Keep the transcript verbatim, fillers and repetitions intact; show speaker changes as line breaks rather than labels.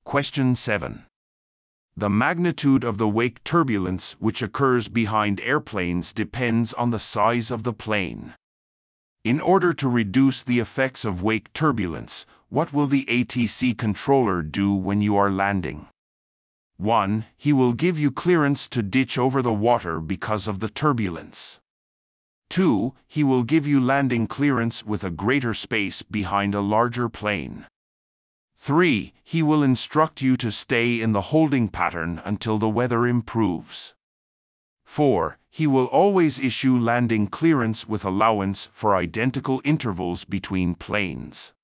Question seven. The magnitude of the wake turbulence which occurs behind airplanes depends on the size of the plane. In order to reduce the effects of wake turbulence, what will the A T C controller do when you are landing? one. He will give you clearance to ditch over the water because of the turbulence. two. He will give you landing clearance with a greater space behind a larger plane. three. He will instruct you to stay in the holding pattern until the weather improves. four. He will always issue landing clearance with allowance for identical intervals between planes.